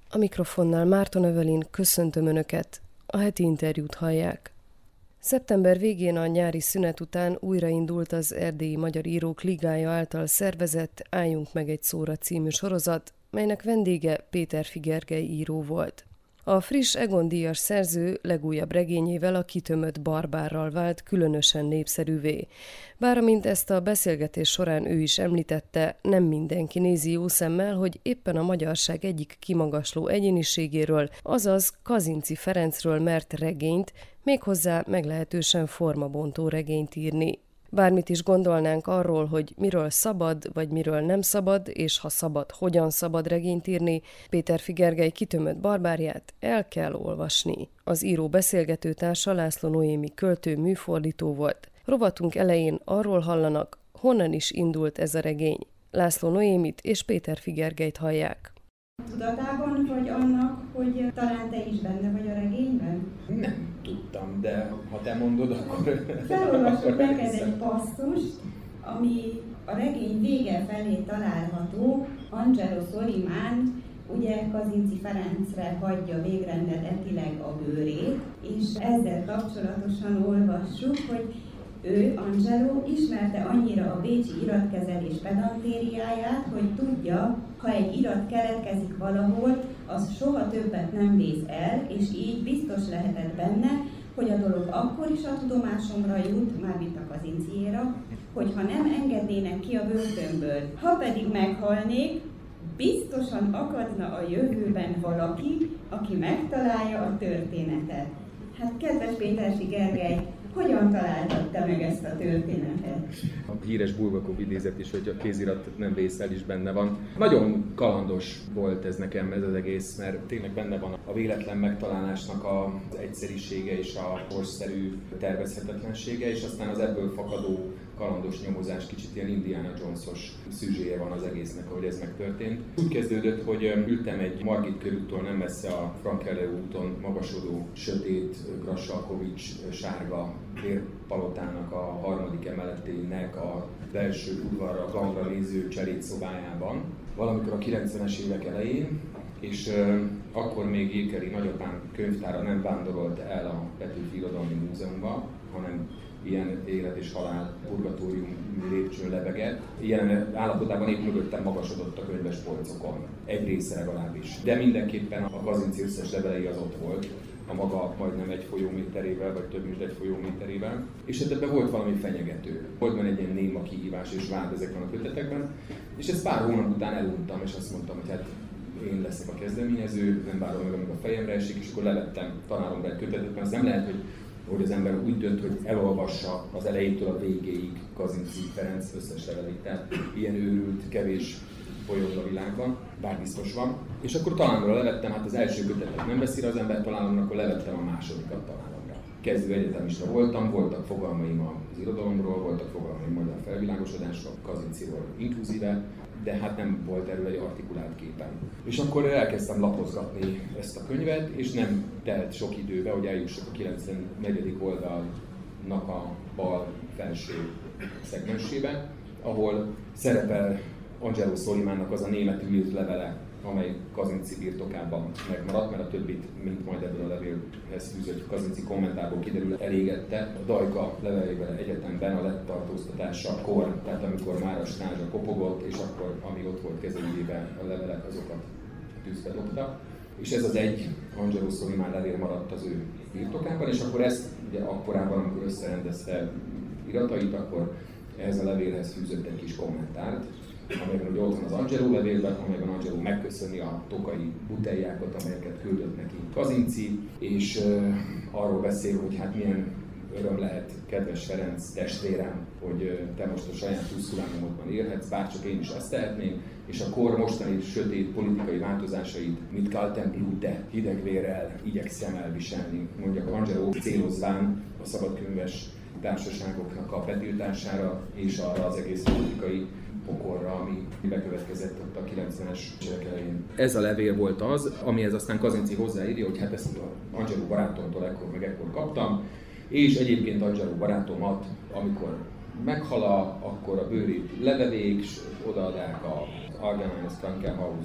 A mikrofonnál Márton Evelyn, köszöntöm Önöket, a heti interjút hallják. Szeptember végén a nyári szünet után újraindult az Erdélyi Magyar Írók Ligája által szervezett Álljunk meg egy szóra című sorozat, melynek vendége Péterfi Gergely író volt. A friss Egon-díjas szerző legújabb regényével, a Kitömött barbárral vált különösen népszerűvé. Bár amint ezt a beszélgetés során ő is említette, nem mindenki nézi jó szemmel, hogy éppen a magyarság egyik kimagasló egyéniségéről, azaz Kazinczy Ferencről mert regényt, méghozzá meglehetősen formabontó regényt írni. Bármit is gondolnánk arról, hogy miről szabad, vagy miről nem szabad, és ha szabad, hogyan szabad regényt írni, Péterfi Gergely Kitömött barbárját el kell olvasni. Az író beszélgetőtársa László Noémi költő műfordító volt. Rovatunk elején arról hallanak, honnan is indult ez a regény. László Noémit és Péterfi Gergelyt hallják. Tudatában vagy annak, hogy talán te is benne vagy a regényben? Nem tudtam, de ha te mondod, akkor... Felolvasok neked egy passzust, ami a regény vége felé található. Angelo Solimán ugye Kazinczy Ferencre hagyja végrendetileg a bőrét, és ezzel kapcsolatosan olvassuk, hogy ő, Angelo, ismerte annyira a bécsi iratkezelés pedantériáját, hogy tudja, ha egy irat keletkezik valahol, az soha többet nem vész el, és így biztos lehetett benne, hogy a dolog akkor is a tudomásomra jut, mármint a Kazincyéra, hogyha nem engednének ki a börtönből. Ha pedig meghalnék, biztosan akadna a jövőben valaki, aki megtalálja a történetet. Hát kedves Péterfi Gergely, hogyan találtad te meg ezt a történetet? A híres Bulgakov idézet is, hogy a kézirat nem vészel is benne van. Nagyon kalandos volt ez nekem ez az egész, mert tényleg benne van a véletlen megtalálásnak az egyszerisége és a korszerű tervezhetetlensége, és aztán az ebből fakadó kalandos nyomozás, kicsit ilyen Indiana Jones-os szűzséje van az egésznek, ahogy ez megtörtént. Úgy kezdődött, hogy ültem egy Margit körúttól nem messze a Frankelő úton magasodó, sötét, Grassalkovics sárga vérpalotának a harmadik emeletének a belső udvarra, gangra néző cselédszobájában, valamikor a 90-es évek elején, és akkor még Jékeli nagyapám könyvtára nem vándorolt el a Petőfi Irodalmi Múzeumba, hanem ilyen élet és halál purgatórium lépcsőn lebegett. Ilyen állapotában épp mögöttem magasodott a könyves polcokon. Egy része legalábbis. De mindenképpen a Kazinczy összes levelei az ott volt, a maga majdnem egy folyóméterével, vagy több mint egy folyóméterével. És hát ebben volt valami fenyegető. Volt benne egy ilyen néma kihívás és vád ezekben a kötetekben. És ezt pár hónap után eluntam, és azt mondtam, hogy hát én leszek a kezdeményező, nem várom meg, amíg a fejemre esik, és akkor levettem tanáromra egy kötetet, mert az nem lehet, hogy az ember úgy dönt, hogy elolvassa az elejétől a végéig Kazinczy Ferenc összes levelét. Tehát ilyen őrült, kevés folyog a világban, bár biztos van. És akkor találomra levettem, hát az első kötetet nem veszi az ember találomra, akkor levettem a másodikat találomra. Kezdő egyetemista voltam, voltak fogalmaim az irodalomról, voltak fogalmaim majd a felvilágosodásról, Kazincyról inkluzíve, de hát nem volt erről egy artikulált képen. És akkor elkezdtem lapozgatni ezt a könyvet, és nem telt sok időbe, hogy eljussak a 94. oldalnak a bal felső szegmensébe, ahol szerepel Angelo Solimánnak az a németül írt levele, amely Kazinczy birtokában megmaradt, mert a többit, mint majd ebből a levélhez fűzött Kazinczy kommentárból kiderül, elégette. A Dajka levelével egyetemben a lett tartóztatásakor, tehát amikor már a stázsa kopogott, és akkor, amíg ott volt kezelőjében a levelek, azokat tűzbe dobta. És ez az egy Angelo Solimán levél maradt az ő birtokában, és akkor ezt ugye akkorában, amikor összerendezte iratait, akkor ehhez a levélhez fűzött egy kis kommentárt, amelyben ugye ott van az Angelo levélben, amelyben Angelo megköszöni a tokai buteljákat, amelyeket küldött neki Kazinczy, és arról beszél, hogy hát milyen öröm lehet, kedves Ferenc testvérem, hogy te most a saját Tusculánumodban élhetsz, bárcsak én is ezt tehetném, és a kor mostani sötét politikai változásait, mint kaltem blute, hidegvérrel igyekszem elviselni, mondja Angelo, célozván a szabadkönyves társaságoknak a betiltására és arra az egész politikai pokorra, ami bekövetkezett ott a 90-es évek elején. Ez a levél volt az, amihez aztán Kazinczy hozzáírja, hogy hát ezt Angelo barátomtól ekkor kaptam, és egyébként Angelo barátomat, amikor meghal, akkor a bőrét levevék, és odaadják az Argenines Krankenhaus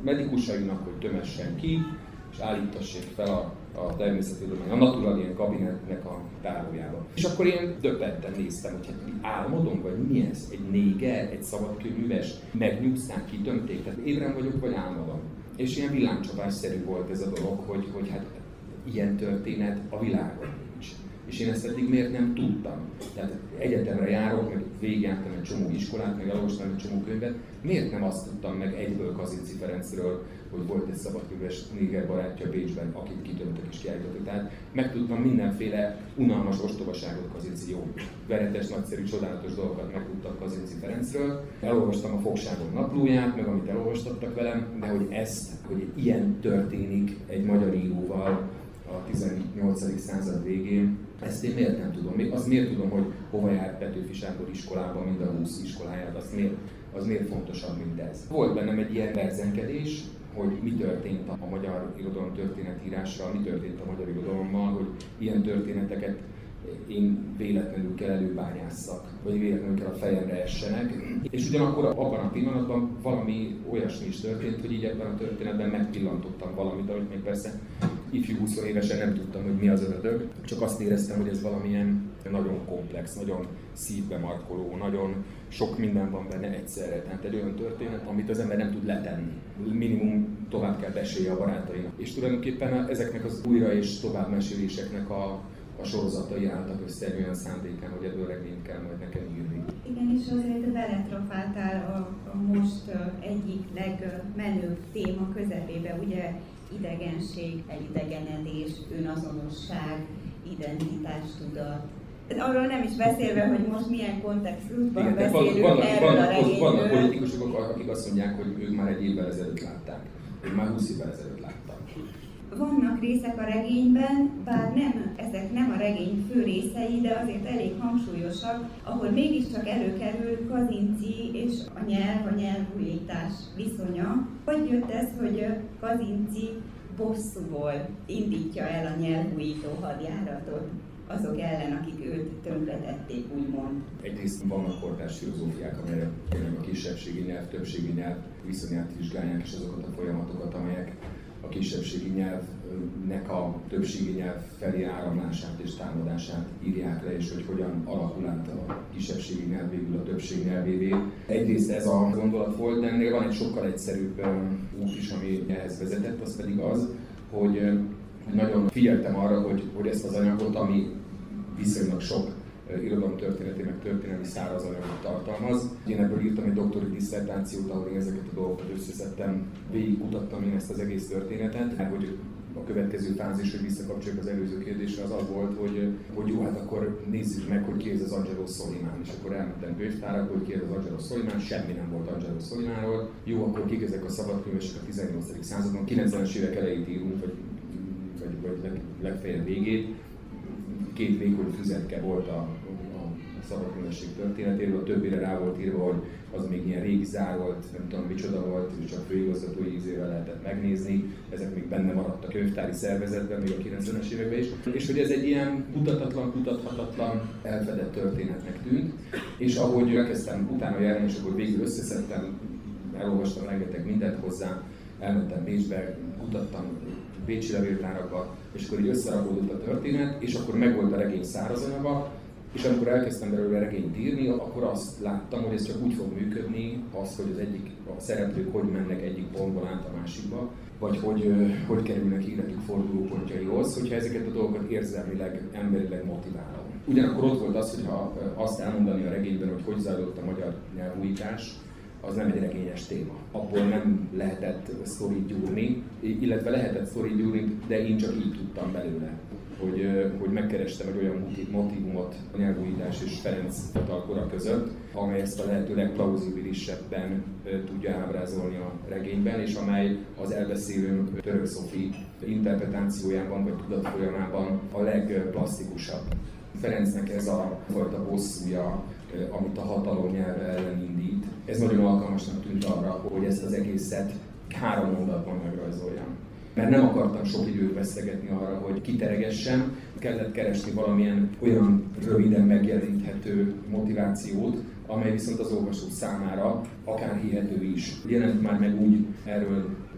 medikusainak, hogy tömessen ki, és állítassék fel a természettudomány, a Naturalien kabinetnek a tároljába. És akkor én döbbenten néztem, hogy hát álmodom, vagy mi ez? Egy néger, egy szabadkőműves, megnyugszták, kitömték, tehát ébren vagyok, vagy álmodom. És ilyen villámcsapásszerű volt ez a dolog, hogy hát ilyen történet a világon nincs. És én ezt eddig miért nem tudtam? Tehát egyetemre járok, meg végigjártam egy csomó iskolát, meg elolvastam egy csomó könyvet. Miért nem azt tudtam meg egyből Kazinczy Ferencről, hogy volt egy szabadkőműves néger barátja Bécsben, akit kitömtek és kiállítottak. Tehát megtudtam mindenféle unalmas ostobaságot Kazinczy, jó, veretes, nagyszerű, csodálatos dolgokat megtudtak Kazinczy Ferencről. Elolvastam a Fogságok naplóját, meg amit elolvastattak velem, de hogy ilyen történik egy magyar íróval a 18. század végén, ezt én miért nem tudom? Azt miért tudom, hogy hova jár Petőfi Sándor iskolában, mind a 20 iskoláját, az miért fontosabb, mint ez? Volt bennem egy ilyen verzenkedés, hogy mi történt a magyar irodalom történetírással, mi történt a magyar irodalommal, hogy ilyen történeteket én véletlenül kell előbányásszak, vagy véletlenül kell a fejemre essenek. És ugyanakkor abban a pillanatban valami olyasmi is történt, hogy így ebben a történetben megpillantottam valamit, amit még persze ifjú 20 évesen nem tudtam, hogy mi az ördög. Csak azt éreztem, hogy ez valamilyen nagyon komplex, nagyon szívbe markoló, nagyon sok minden van benne egyszerre. Tehát egy olyan történet, amit az ember nem tud letenni. Minimum tovább kell mesélje a barátainak. És tulajdonképpen ezeknek az újra és továbbmeséléseknek a sorozatai álltak össze egy olyan szándékán, hogy ebből regényt kell majd nekem írni. Igen, és azért beletrafáltál a most egyik legmenőbb téma közepébe, ugye idegenség, elidegenedés, önazonosság, identitástudat. Arról nem is beszélve, hogy most milyen kontextusban beszélünk erről a regényről. Vannak politikusok, akik azt mondják, hogy ők már egy évvel ezelőtt látták, hogy már 20 évvel ezelőtt látták. Vannak részek a regényben, bár ezek nem a regény fő részei, de azért elég hangsúlyosak, ahol mégiscsak előkerül Kazinczy és a nyelvújítás viszonya. Hogy jött ez, hogy Kazinczy bosszúból indítja el a nyelvújító hadjáratot azok ellen, akik őt tönkretették, úgymond? Egyrészt vannak kortárs filozófiák, amelyek a kisebbségi nyelv, többségi nyelv viszonyát vizsgálják, és azokat a folyamatokat, amelyek a kisebbségi nyelvnek a többségi nyelv felé áramlását és támadását írják le, és hogy hogyan alakul át a kisebbségi nyelv végül a többség nyelvévé. Egyrészt ez a gondolat volt, de ennél van egy sokkal egyszerűbb út is, ami ehhez vezetett, az pedig az, hogy nagyon figyeltem arra, hogy ezt az anyagot, ami viszonylag sok irodalomtörténeti, meg történelmi szárazanyagot tartalmaz. Én ebből írtam egy doktori disszertációt, ahol én ezeket a dolgokat összeszedtem, végigkutattam én ezt az egész történetet, hogy a következő fázis, hogy visszakapcsoljuk az előző kérdésre, az volt, hogy jó, hát akkor nézzük meg, hogy ki ez az Angelo Solimán. És akkor elmentem könyvtárakba, hogy ki ez az Angelo Solimán, semmi nem volt Angelo Solimánról. Jó, akkor kik ezek a szabadkönyvesek a 18. században, 90-es évek elejét írunk, vagy legfeljebb végét. 2 vékony füzetke volt a szabadkönyvesség történetéről, a többire rá volt írva, hogy az még ilyen régi zárolt, nem tudom micsoda volt, és csak főigazgatói ízével lehetett megnézni. Ezek még benne maradt a könyvtári szervezetben, még a 90-es években is. És hogy ez egy ilyen kutathatatlan, elfedett történetnek tűnt. És ahogy elkezdtem utána járni, és akkor végül összeszedtem, elolvastam rengeteg mindent hozzá, elmentem Bécsbe, kutattam bécsi levéltárakba, és akkor így összerakódott a történet, és akkor megvolt a regény szárazanyaga, és amikor elkezdtem belőle regényt írni, akkor azt láttam, hogy ez csak úgy fog működni, hogy a szereplők hogy mennek egyik pontból át a másikba, vagy hogy kerülnek életük fordulópontjaihoz, hogyha ezeket a dolgokat érzelmileg, emberileg motiválom. Ugyanakkor ott volt az, hogyha azt elmondani a regényben, hogy zajlott a magyar nyelvújítás, az nem egy regényes téma. Abból nem lehetett sztorit gyúrni, illetve lehetett sztorit gyúrni, de én csak így tudtam belőle. Hogy megkerestem egy olyan motívumot a nyelvújítás és Ferenc fiatalkora között, amely ezt a lehető legplauzibilisebben tudja ábrázolni a regényben, és amely az elbeszélő Török Szofi interpretációjában vagy tudatfolyamában a legplasztikusabb. Ferencnek ez a fajta bosszúja, amit a hatalom nyelve ellen indít, ez nagyon alkalmasnak tűnt arra, hogy ezt az egészet 3 mondatban megrajzoljam. Mert nem akartam sok időt vesztegetni arra, hogy kiteregessem, kellett keresni valamilyen olyan röviden megjeleníthető motivációt, amely viszont az olvasó számára akár hihető is. Jelent már meg úgy erről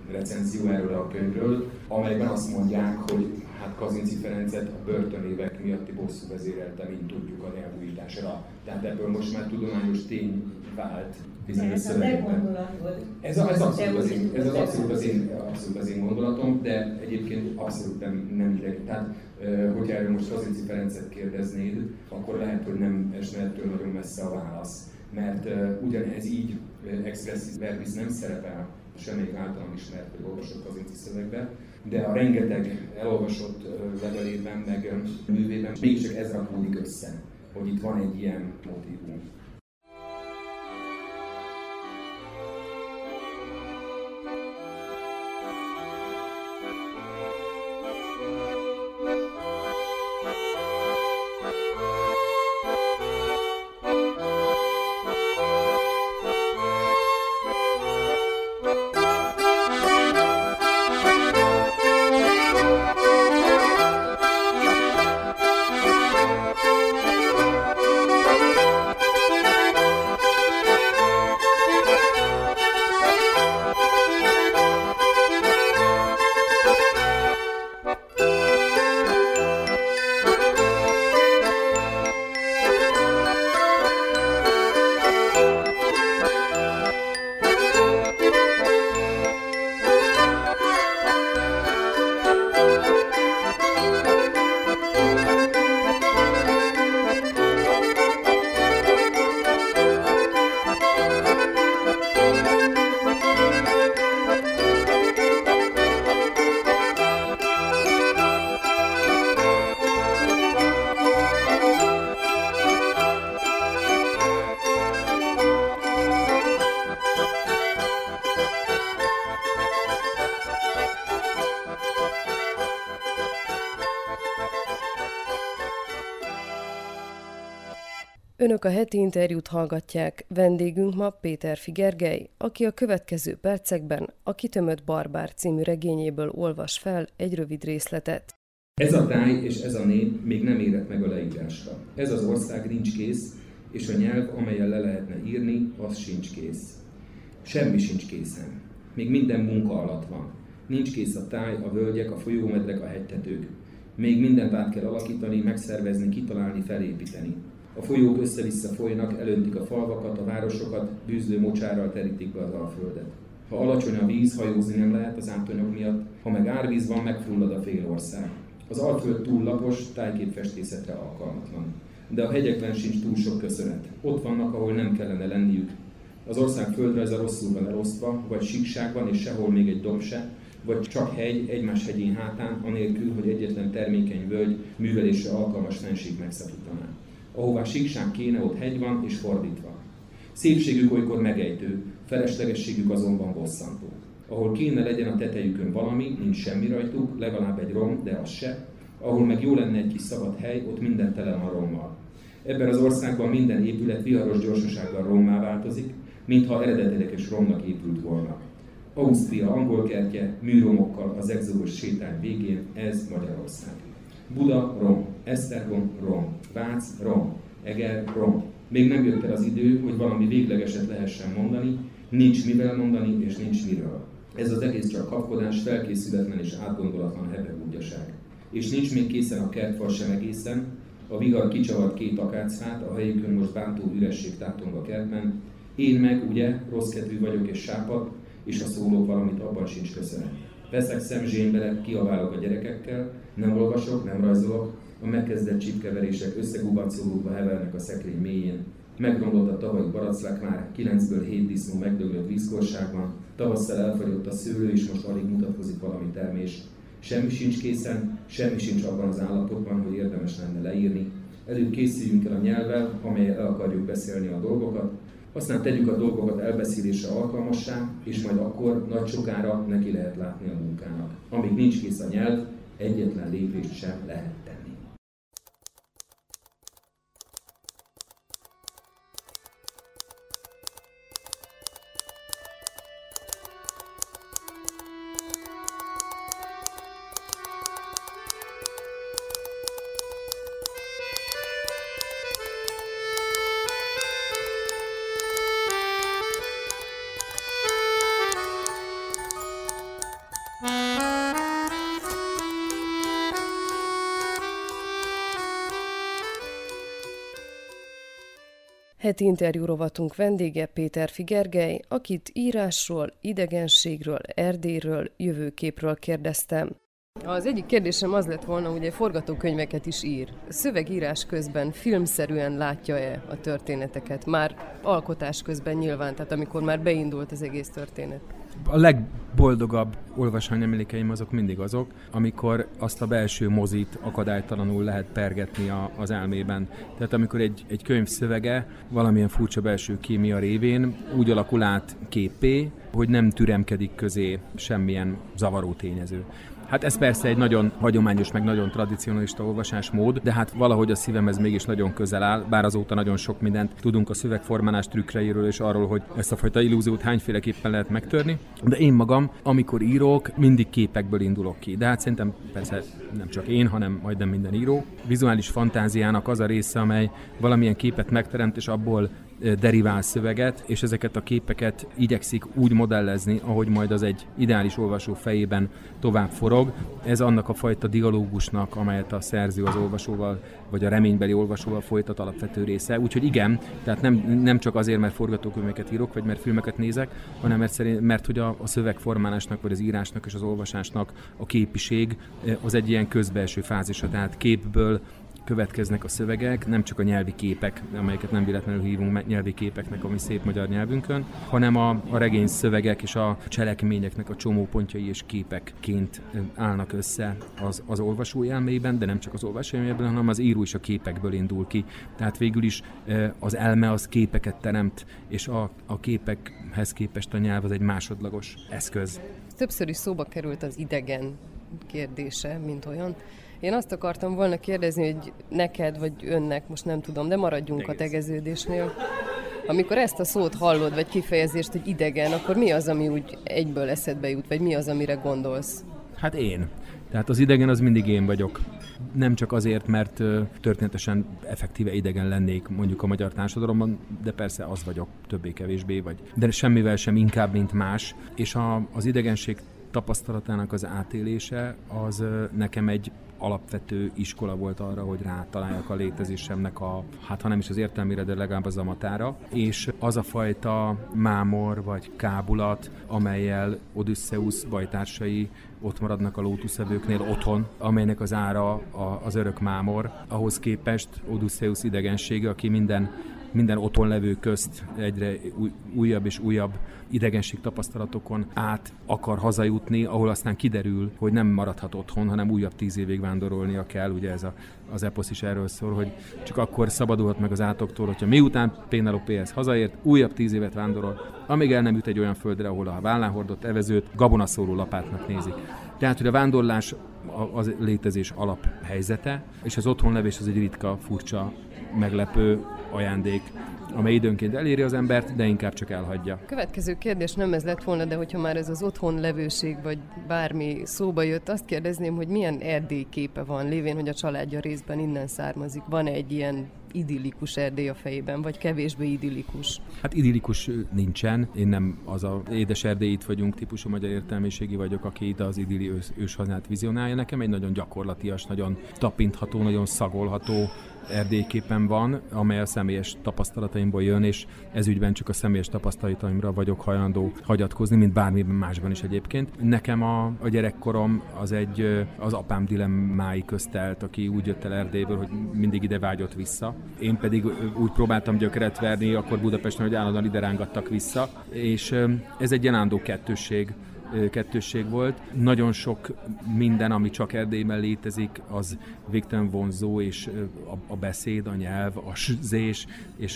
recenzió erről a könyvről, amelyben azt mondják, hogy hát Kazinczy Ferencet a börtönévek miatti bosszú vezérelte, mint tudjuk, a nyelvújításra. Tehát ebből most már tudományos tény vált bizonyos szövegekben. Ez abszolút az én gondolatom, de egyébként abszolút nem ideg. Tehát, hogyha erről most Kazinczy Ferencet kérdeznéd, akkor lehet, hogy nem esne ettől nagyon messze a válasz. Mert ugyanez így expressis verbis nem szerepel semmelyik általam ismert vagy olvasott Kazinczy szövegben, de a rengeteg elolvasott levelében, meg művében mégiscsak ez rakódik össze, hogy itt van egy ilyen motívum. Önök a heti interjút hallgatják. Vendégünk ma Péterfi Gergely, aki a következő percekben a Kitömött barbár című regényéből olvas fel egy rövid részletet. Ez a táj és ez a nép még nem érett meg a leírásra. Ez az ország nincs kész, és a nyelv, amelyen le lehetne írni, az sincs kész. Semmi sincs készen. Még minden munka alatt van. Nincs kész a táj, a völgyek, a folyómedrek, a hegytetők. Még mindent át kell alakítani, megszervezni, kitalálni, felépíteni. A folyók össze-vissza folynak, elöntik a falvakat, a városokat, bűzlő mocsárral terítik be az alföldet. Ha alacsony a víz, hajózni nem lehet az átonyok miatt, ha meg árvíz van, megfullad a fél ország. Az alföld túl lapos, tájképfestészetre alkalmatlan. De a hegyekben sincs túl sok köszönet. Ott vannak, ahol nem kellene lenniük. Az ország földrajza rosszul van elosztva, vagy síkság van, és sehol még egy domb se, vagy csak hegy egymás hegyén hátán, anélkül, hogy egyetlen termékeny völgy művelésre alkalmas fenség megszakítaná. Ahová síkság kéne, ott hegy van, és fordítva. Szépségük olykor megejtő, feleslegességük azonban bosszantó. Ahol kéne legyen a tetejükön valami, nincs semmi rajtuk, legalább egy rom, de az se. Ahol meg jó lenne egy kis szabad hely, ott minden tele van rommal. Ebben az országban minden épület viharos gyorsasággal rommá változik, mintha eredetileg romnak épült volna. Ausztria angol kertje, műromokkal az exodus sétány végén, ez Magyarország. Buda, rom. Esztergom, rom. Vác, rom. Eger, rom. Még nem jött el az idő, hogy valami véglegeset lehessen mondani, nincs mivel mondani, és nincs miről. Ez az egész csak kapkodás, felkészületlen és átgondolatlan hebegúgyaság. És nincs még készen a kertfal sem egészen, a vihar kicsavart 2 akácfát, a helyükön most bántó üresség tátong a kertben. Én meg, ugye, rosszkedvű vagyok és sápad, és ha szólok valamit, abban sincs köszönet. Veszek szemzsénbele, kiabálok a gyerekekkel, nem olvasok, nem rajzolok, a megkezdett csipkeverések összegubancolódva hevernek a szekrény mélyén. Megromlott a tavalyi baraclák már, 9-ből 7 disznó megdöglött vízkorságban, tavasszal elfagyott a szőlő, és most alig mutatkozik valami termés. Semmi sincs készen, semmi sincs abban az állapotban, hogy érdemes lenne leírni. Előbb készüljünk el a nyelvvel, amellyel el akarjuk beszélni a dolgokat, aztán tegyük a dolgokat elbeszélésre alkalmassá, és majd akkor nagy sokára neki lehet látni a munkának. Amíg nincs kész a nyelv, egyetlen lépést sem lehet tenni. Heti interjú rovatunk vendége Péterfi Gergely, akit írásról, idegenségről, Erdélyről, jövőképről kérdeztem. Az egyik kérdésem az lett volna, hogy forgatókönyveket is ír. Szövegírás közben filmszerűen látja-e a történeteket? Már alkotás közben nyilván, tehát amikor már beindult az egész történet. A legboldogabb olvasmányemlékeim azok mindig azok, amikor azt a belső mozit akadálytalanul lehet pergetni az elmében. Tehát amikor egy könyv szövege valamilyen furcsa belső kémia révén úgy alakul át képpé, hogy nem türemkedik közé semmilyen zavaró tényező. Hát ez persze egy nagyon hagyományos, meg nagyon tradicionalista olvasásmód, de hát valahogy a szívemhez mégis nagyon közel áll, bár azóta nagyon sok mindent tudunk a szövegformálás trükkreiről és arról, hogy ezt a fajta illúziót hányféleképpen lehet megtörni. De én magam, amikor írok, mindig képekből indulok ki. De hát szerintem persze nem csak én, hanem majdnem minden író. Vizuális fantáziának az a része, amely valamilyen képet megteremt, és abból derivál szöveget, és ezeket a képeket igyekszik úgy modellezni, ahogy majd az egy ideális olvasó fejében tovább forog. Ez annak a fajta dialógusnak, amelyet a szerző az olvasóval, vagy a reménybeli olvasóval folytat, alapvető része. Úgyhogy igen, tehát nem csak azért, mert forgatókönyveket írok, vagy mert filmeket nézek, hanem mert hogy a szövegformálásnak, vagy az írásnak és az olvasásnak a képiség az egy ilyen közbelső fázisa, tehát képből következnek a szövegek, nem csak a nyelvi képek, amelyeket nem véletlenül hívunk nyelvi képeknek, ami szép magyar nyelvünkön, hanem a regény szövegek és a cselekményeknek a csomópontjai és képekként állnak össze az olvasó elmében, de nem csak az olvasó elmében, hanem az író is a képekből indul ki. Tehát végül is az elme az képeket teremt, és a képekhez képest a nyelv az egy másodlagos eszköz. Többször is szóba került az idegen kérdése, mint olyan. Én azt akartam volna kérdezni, hogy neked vagy önnek, most nem tudom, de maradjunk a tegeződésnél. Amikor ezt a szót hallod, vagy kifejezést, hogy idegen, akkor mi az, ami úgy egyből eszedbe jut, vagy mi az, amire gondolsz? Hát én. Tehát az idegen az mindig én vagyok. Nem csak azért, mert történetesen effektíve idegen lennék mondjuk a magyar társadalomban, de persze az vagyok többé-kevésbé, de semmivel sem inkább, mint más. És az idegenség tapasztalatának az átélése az nekem egy alapvető iskola volt arra, hogy rátaláljak a létezésemnek ha nem is az értelmére, de legalább a zamatára. És az a fajta mámor vagy kábulat, amellyel Odüsszeusz bajtársai ott maradnak a lótuszevőknél otthon, amelynek az ára az örök mámor. Ahhoz képest Odüsszeusz idegensége, aki minden otthon levő közt egyre újabb és újabb idegenség tapasztalatokon át akar hazajutni, ahol aztán kiderül, hogy nem maradhat otthon, hanem újabb 10 évig vándorolnia kell. Ugye ez az eposz is erről szól, hogy csak akkor szabadulhat meg az átoktól, hogyha miután Pénelopéhez hazaért, újabb 10 évet vándorol, amíg el nem jut egy olyan földre, ahol a vállán hordott evezőt gabonaszóró lapátnak nézik. Tehát, hogy a vándorlás az létezés alaphelyzete, és az otthonlevés az egy ritka, furcsa, meglepő ajándék, amely időnként eléri az embert, de inkább csak elhagyja. Következő kérdés nem ez lett volna, de hogyha már ez az otthonlevőség vagy bármi szóba jött, azt kérdezném, hogy milyen Erdély képe van, lévén, hogy a családja részben innen származik. Van egy ilyen idillikus Erdély a fejében, vagy kevésbé idillikus? Hát idillikus nincsen. Én nem az a édes Erdély itt vagyunk típusú magyar értelmiségi vagyok, aki itt az idilli őshazát vizionálja. Nekem egy nagyon gyakorlatias, nagyon tapintható, nagyon szagolható erdélyképen van, amely a személyes tapasztalataimból jön, és ez ügyben csak a személyes tapasztalataimra vagyok hajlandó hagyatkozni, mint bármiben másban is egyébként. Nekem a gyerekkorom az apám dilemmái közt állt, aki úgy jött el Erdélyből, hogy mindig ide vágyott vissza. Én pedig úgy próbáltam gyökeret verni akkor Budapesten, hogy állandóan ide rángattak vissza, és ez egy ilyen állandó kettősség volt. Nagyon sok minden, ami csak Erdélyben létezik, az végtelen vonzó, és a beszéd, a nyelv, a zés,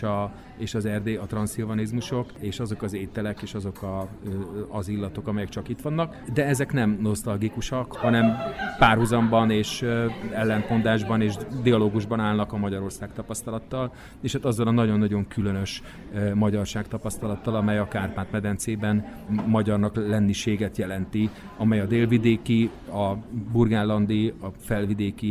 és az Erdély, a transzilvanizmusok, és azok az ételek, és azok az illatok, amelyek csak itt vannak. De ezek nem nosztalgikusak, hanem párhuzamban és ellentmondásban és dialógusban állnak a Magyarország tapasztalattal, és hát azzal a nagyon-nagyon különös magyarság tapasztalattal, amely a Kárpát-medencében magyarnak lenniséget jelenti, amely a délvidéki, a burgenlandi, a felvidéki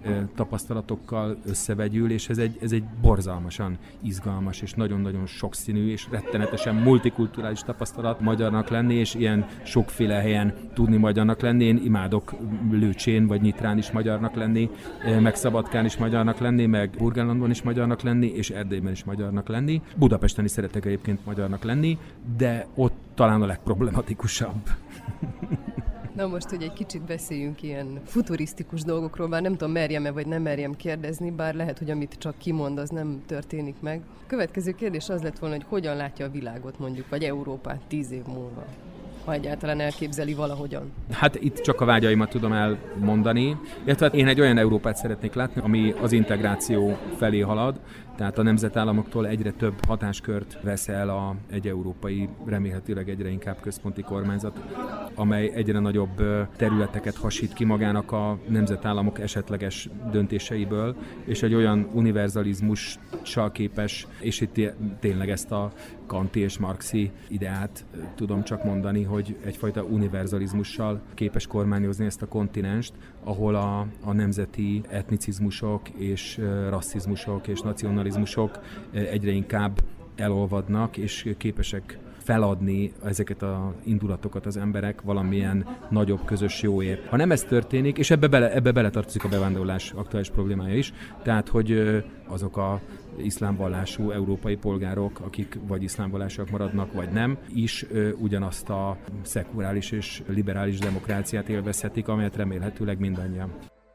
tapasztalatokkal összevegyül, és ez egy borzalmasan izgalmas és nagyon-nagyon sokszínű és rettenetesen multikulturális tapasztalat magyarnak lenni, és ilyen sokféle helyen tudni magyarnak lenni. Én imádok Lőcsén vagy Nyitrán is magyarnak lenni, meg Szabadkán is magyarnak lenni, meg Burgenlandon is magyarnak lenni, és Erdélyben is magyarnak lenni. Budapesten is szeretek egyébként magyarnak lenni, de ott talán a legproblematikusabb. Na most, hogy egy kicsit beszéljünk ilyen futurisztikus dolgokról, bár nem tudom, merjem-e vagy nem merjem kérdezni, bár lehet, hogy amit csak kimond, az nem történik meg. Következő kérdés az lett volna, hogy hogyan látja a világot mondjuk, vagy Európát 10 év múlva, ha egyáltalán elképzeli valahogyan. Hát itt csak a vágyaimat tudom elmondani, illetve én egy olyan Európát szeretnék látni, ami az integráció felé halad, tehát a nemzetállamoktól egyre több hatáskört vesz el egy európai, remélhetőleg egyre inkább központi kormányzat, amely egyre nagyobb területeket hasít ki magának a nemzetállamok esetleges döntéseiből, és egy olyan univerzalizmussal képes, és itt tényleg ezt a kanti és marxi ideát tudom csak mondani, hogy egyfajta univerzalizmussal képes kormányozni ezt a kontinenst, ahol a nemzeti etnicizmusok és rasszizmusok és nacionalizmusok egyre inkább elolvadnak, és képesek feladni ezeket az indulatokat az emberek valamilyen nagyobb közös jóért. Ha nem ez történik, és ebbe beletartozik a bevándorlás aktuális problémája is, tehát hogy azok a iszlámvallású európai polgárok, akik vagy iszlámvallásúak maradnak, vagy nem, is ugyanazt a szekuláris és liberális demokráciát élvezhetik, amelyet remélhetőleg mindannyian.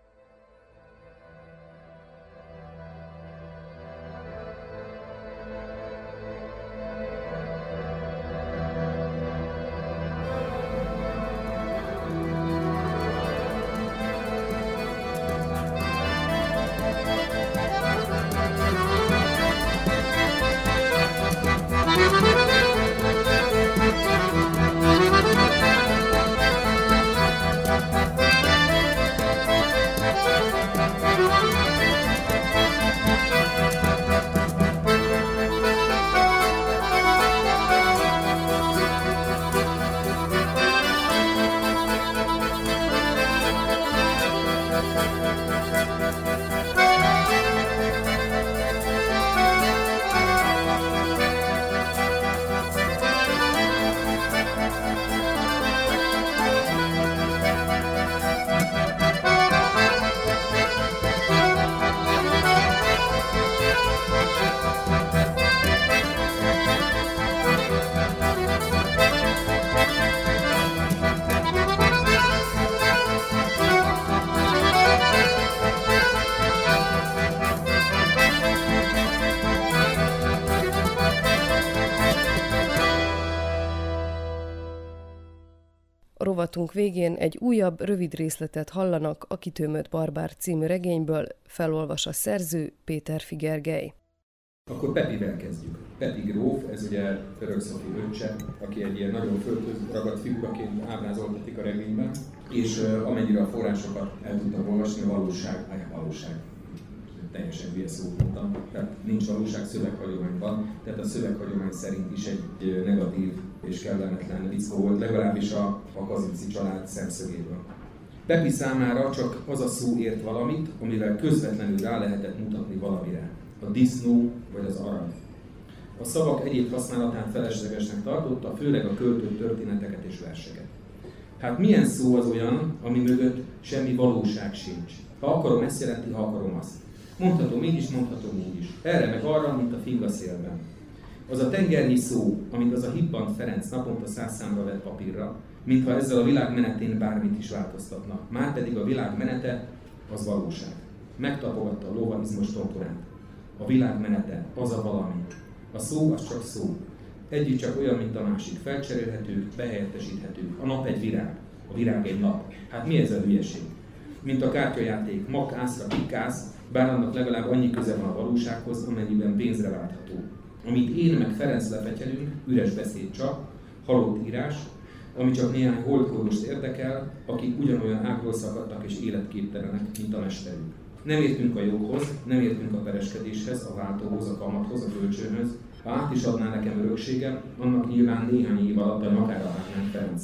Rovatunk végén egy újabb, rövid részletet hallanak a Kitömött barbár című regényből, felolvas a szerző Péterfi Gergely. Akkor Pepivel kezdjük. Pepi gróf, ez ugye Török Szofi öccse, aki egy ilyen nagyon földhöz ragadt figuraként ábrázoltatik a regényben, és amennyire a forrásokat el tudtam olvasni, a valóság, teljesen hülye szót mondtam, tehát nincs valóság, szöveghagyomány, tehát a szöveghagyomány szerint is egy negatív és kellemetlen vickó volt, legalábbis a Kazinczy család szemszögéből. Pepi számára csak az a szó ért valamit, amivel közvetlenül rá lehetett mutatni valamire. A disznó vagy az arany. A szavak egyéb használatát feleslegesnek tartotta, főleg a költött történeteket és verseket. Hát milyen szó az olyan, ami mögött semmi valóság sincs? Ha akarom, ezt jelenti, ha akarom, azt. Mondhatom így is, mondhatom úgy is. Erre meg arra, mint a fing a szélben. Az a tengernyi szó, amit az a hibbant Ferenc naponta 100 számra vett papírra, mintha ezzel a világ menetén bármit is változtatna. Márpedig a világ menete az valóság. Megtapogatta a lóvaizmos tomporát. A világ menete, az a valami. A szó az csak szó. Egyik csak olyan, mint a másik. Felcserélhető, behelyettesíthető. A nap egy virág. A virág egy nap. Hát mi ez a hülyeség? Mint a kártyajáték. Makászra pikász, bár annak legalább annyi köze van a valósághoz, amennyiben pénzre váltható. Amit én meg Ferenc lefetyelünk, üres beszéd csak, halott írás, ami csak néhány holdkódost érdekel, akik ugyanolyan ágról szakadtak és életképtelenek, mint a mesterünk. Nem értünk a joghoz, nem értünk a pereskedéshez, a váltóhoz, a kamathoz, a kölcsönhöz. Ha át is adná nekem örökségem, annak nyilván néhány év alatt a nyakára vágnánk Ferenccel.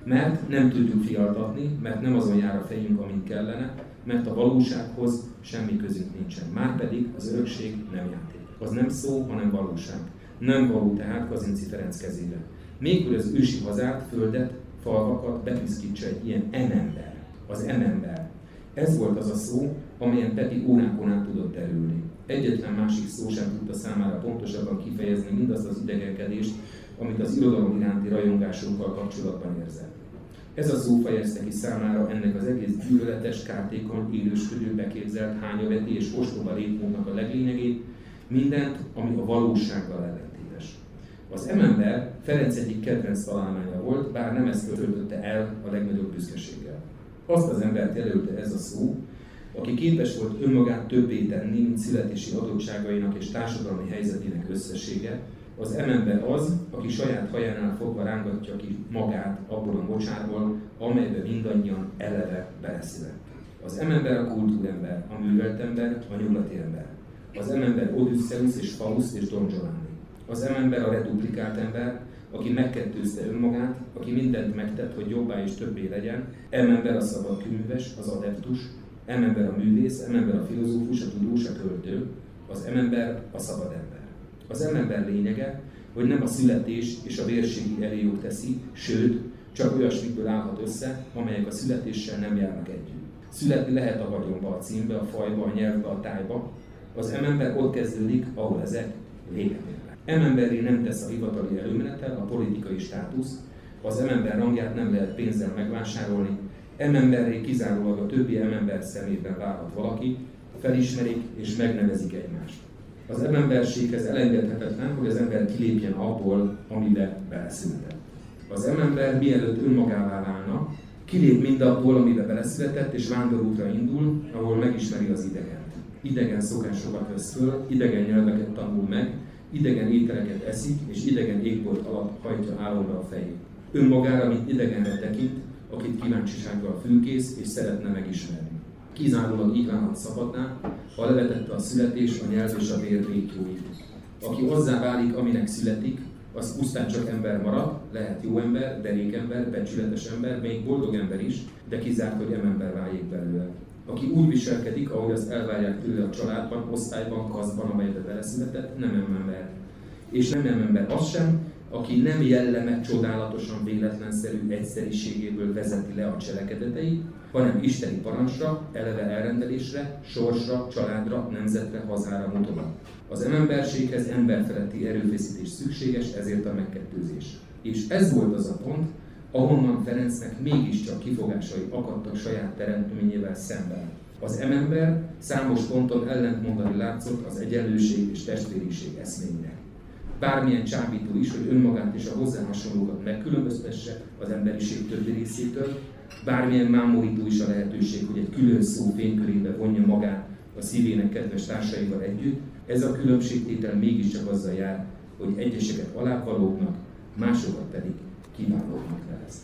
Mert nem tudjuk fialtatni, mert nem azon jár a fejünk, amint kellene, mert a valósághoz semmi közünk nincsen. Márpedig az örökség nem játék. Az nem szó, hanem valóság. Nem való tehát Kazinczy Ferenc kezére. Még hogy az ősi hazát, földet, falvakat bepiszkítsa egy ilyen emember. Az emember. Ez volt az a szó, amelyen Pepi órákon át tudott terülni. Egyetlen másik szó sem tudta számára pontosabban kifejezni mindazt az idegenkedést, amit az irodalom iránti rajongásunkkal kapcsolatban érzett. Ez a szó fejezte ki számára ennek az egész gyűlöletes, kártékony, élősködő, beképzelt, hányaveti és ostoba létmódnak a leglényegét, mindent, ami a valósággal ellentétes. Az emember Ferenc egyik kedvenc találmánya volt, bár nem ezt töltötte el a legnagyobb büszkeséggel. Azt az embert jelölte ez a szó, aki képes volt önmagát többé tenni, mint születési adottságainak és társadalmi helyzetének összessége. Az emember az, aki saját hajánál fogva rángatja ki magát abból a mocsárból, amelybe mindannyian eleve beleszületett. Az emember a kultúrember, a művelt ember, a nyugati ember. Az emember Odysseus és Faust és Don Giovanni. Az emember a reduplikált ember, aki megkettőzte önmagát, aki mindent megtett, hogy jobbá és többé legyen. Emember a szabadkőműves, az adeptus, emember a művész, emember a filozófus, a tudós, a költő, az emember a szabad ember. Az emember lényege, hogy nem a születés és a vérségi erélyjog teszi, sőt, csak olyasmikből állhat össze, amelyek a születéssel nem járnak együtt. Születni lehet a vagyonba, a címbe, a fajba, a nyelvbe, a tájba. Az emember ott kezdődik, ahol ezek véget érnek. Ememberré nem tesz a hivatali előmenetel, a politikai státusz, az emember rangját nem lehet pénzzel megvásárolni, ememberré kizárólag a többi emember szemében válhat valaki, felismerik és megnevezik egymást. Az ememberséghez elengedhetetlen, hogy az ember kilépjen abból, amibe beleszületett. Az emember mielőtt önmagává válna, kilép mindabból, amibe beleszületett, és vándorútra indul, ahol megismeri az idegent. Idegen szokásokat vesz föl, idegen nyelveket tanul meg, idegen ételeket eszik, és idegen égbolt alatt hajtja álomra a fejét. Önmagára, mint idegenre tekint, akit kíváncsisággal fülkész és szeretne megismerni. Kizárólag így válhat szabadná, ha levetette a születés, a nyelv és a vér rétjóit. Aki azzá válik, aminek születik, az pusztán csak ember marad, lehet jó ember, derékember, becsületes ember, még boldog ember is, de kizárt, hogy emember váljék belőle. Aki úgy viselkedik, ahogy azt elvárják tőle a családban, osztályban, kaszban, amelybe beleszületett, nem ember. És nem ember az sem, aki nem jelleme csodálatosan véletlenszerű egyszeriségéből vezeti le a cselekedeteit, hanem isteni parancsra, eleve elrendelésre, sorsra, családra, nemzetre, hazára mutogat. Az ememberséghez emberfeletti erőfeszítés szükséges, ezért a megkettőzés. És ez volt az a pont, ahonnan Ferencnek mégiscsak kifogásai akadtak saját teremtményével szemben. Az emember számos ponton ellentmondani látszott az egyenlőség és testvériség eszménynek. Bármilyen csábító is, hogy önmagát és a hozzá hasonlókat megkülönböztesse az emberiség többi részétől, bármilyen mámorító is a lehetőség, hogy egy külön szó fénykörébe vonja magát a szívének kedves társaival együtt, ez a különbségtétel mégiscsak azzal jár, hogy egyeseket alábbvalóknak, másokat pedig kiválóknak nevez.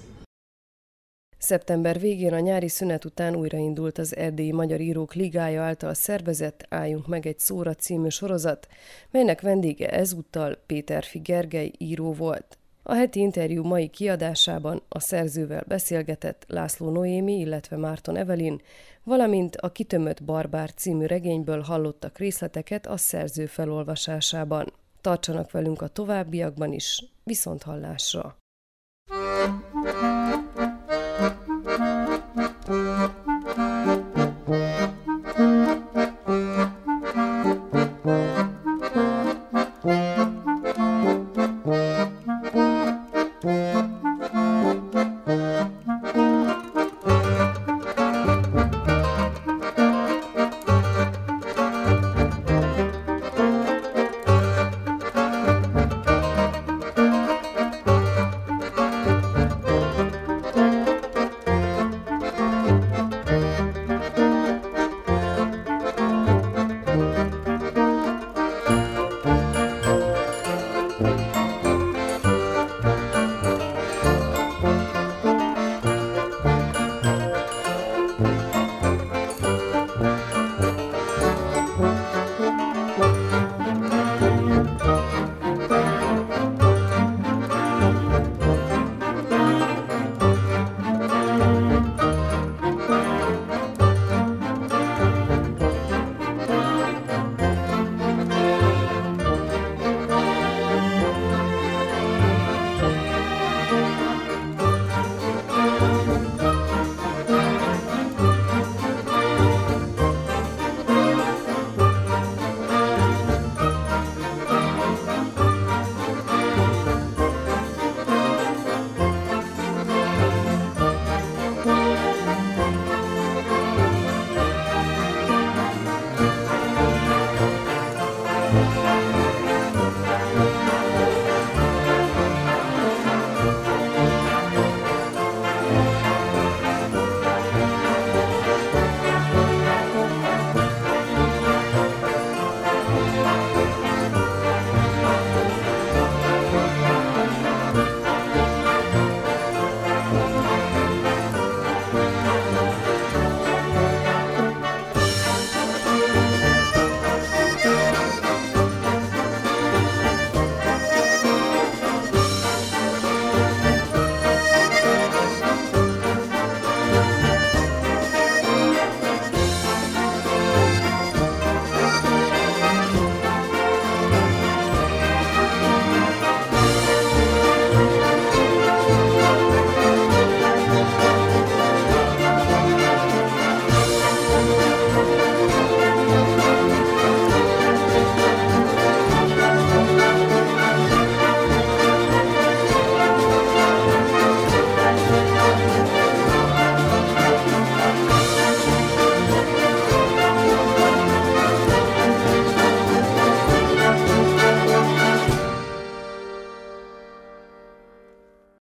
Szeptember végén a nyári szünet után újraindult az Erdélyi Magyar Írók Ligája által szervezett Álljunk meg egy szóra című sorozat, melynek vendége ezúttal Péterfi Gergely író volt. A heti interjú mai kiadásában a szerzővel beszélgetett László Noémi, illetve Márton Evelyn, valamint a Kitömött barbár című regényből hallottak részleteket a szerző felolvasásában. Tartsanak velünk a továbbiakban is, viszonthallásra!